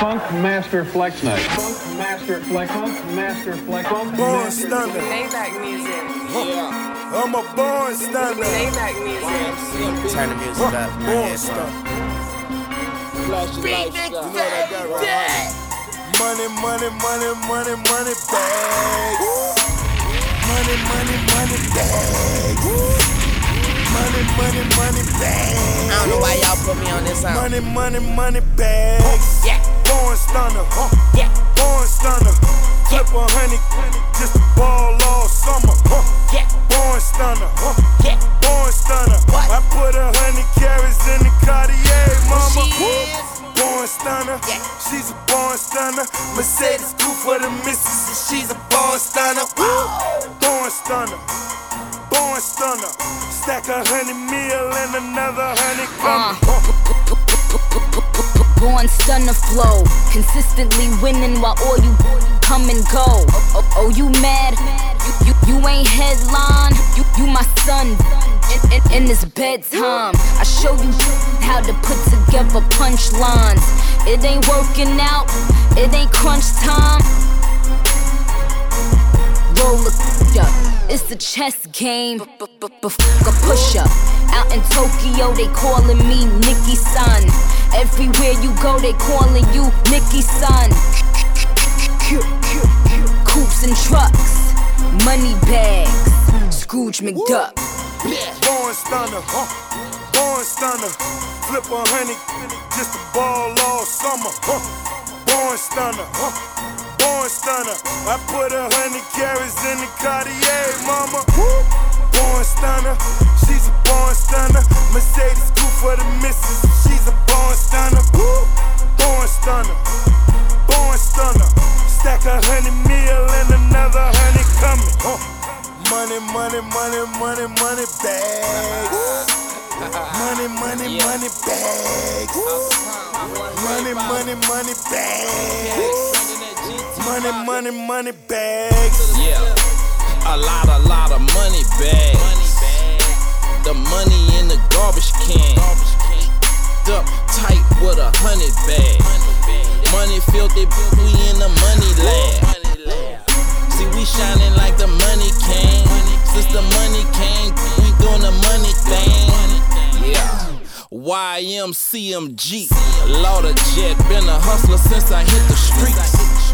Funk Master Flex Night. Funk Master Flex. Funk Master Flex. Born stunner. Maybach music. Yeah. I'm a born stunner. Maybach music. Turn the music up. Born stunner. Money, money, money, money, money bag. Money, money, money bag. Money, money, money bag. I don't know why y'all put me on this song. Money, money, money bags. Yeah. Born stunner. Yeah. Born stunner. Flip 100 just to ball all summer. Yeah. Born stunner. Yeah. Born stunner. What? I put 100 carats in the Cartier, mama. She is. Born stunner. Yeah. She's a born stunner. Mercedes coupe for the missus, and she's a born stunner. Born stunner. Born stunner. Stack 100 mil and another 100 coming. Born stunner flow, consistently winning while all you come and go. Oh, you mad? You ain't headline. You my son. In this bedtime, I show you how to put together punchlines. It ain't working out. It ain't crunch time. Roll up, it's a chess game. A push up. Out in Tokyo, they calling me Nicki Son. Everywhere you go, they calling you Nicki Son. Coupes and trucks, money bags, Scrooge McDuck. Born stunner, born stunner. Flip 100 just to ball all summer. Born stunner, born stunner. I put 100 carats in the Cartier, mama. Born stunner, she's a born stunner. Mercedes coupe for the missus, she's a born stunner. Born stunner, born stunner. Stack 100 mil and another 100 coming. Money, money, money, money, money bags. Money, money, money bags. Money, money, money bags. Money, money, money bags. Yeah, a lot of money bags. The money in the garbage can. Up tight with 100 bags. Money filthy, we in the money lab. See, we shining like the money came. Since the money came, we doing the money thing. Yeah. YMCMG, Lauder Jet, been a hustler since I hit the streets.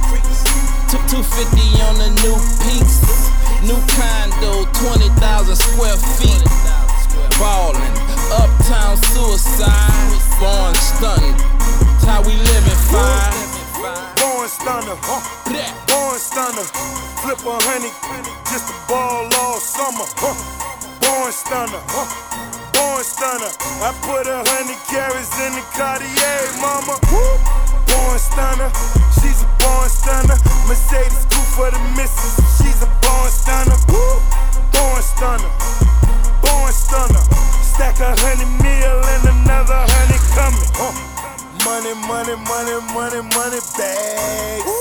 250 on the new piece. New condo, 20,000 square feet. Ballin', uptown suicide. Born stunning, that's how we living fine. Born stunner, born stunner. Flip 100 just to ball all summer. Born stunner, born stunner. I put 100 carats in the Cartier, mama. Born stunner, she's a born stunner. Mercedes coupe for the missus, she's a born stunner. Born stunner, born stunner. Stack 100 mil and another 100 coming. Money, money, money, money, money bags.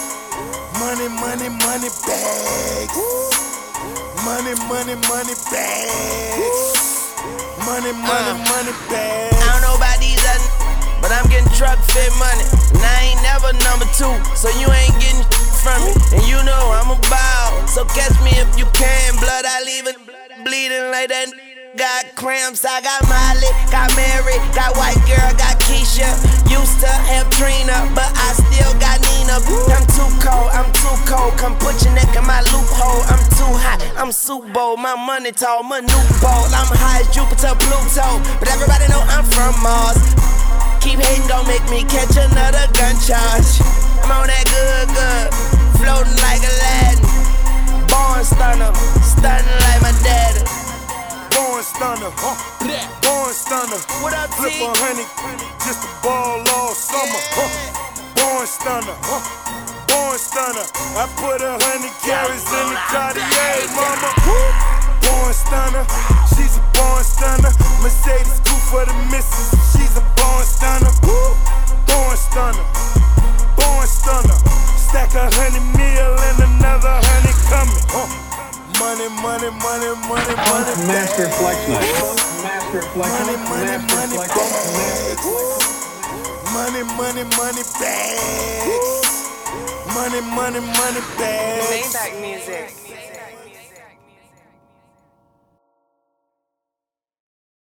Money, money, money bags. Money, money, money bags. Money, money, money bags. I don't know about these others, but I'm getting truck fit money. And I ain't never number 2, so you ain't getting from me. And you know I'm a bow, so catch me if you can. Blood, I leave it bleeding like that. Got cramps, I got Molly, got Mary, got white girl, got Keisha. Used to have Trina, but I still got Nina. I'm too cold, come put your neck in my loophole. I'm too hot, I'm Super Bowl, my money tall, Manute Bowl. I'm high as Jupiter, Pluto, but everybody know I'm from Mars. Keep hating, gon' make me catch another gun charge. I'm on that good, floating like Aladdin. Born stunner, stunning like my daddy. Born stunner, born stunner. What up, Flip T? 100 just to ball all summer. Born stunner, born stunner. I put 100 carats in the Cartier, mama. Born stunner, she's a born stunner. Mercedes coupe for the missus, she's a born stunner. Born stunner, born stunner. Stack 100 mil and another 100 coming. Money, money, money, money, money. Master Flex Night. Master Flex Money, Night. money, Master money Flex bags. Night. Money, money, money bags. Money, money, money bags. Maybach music.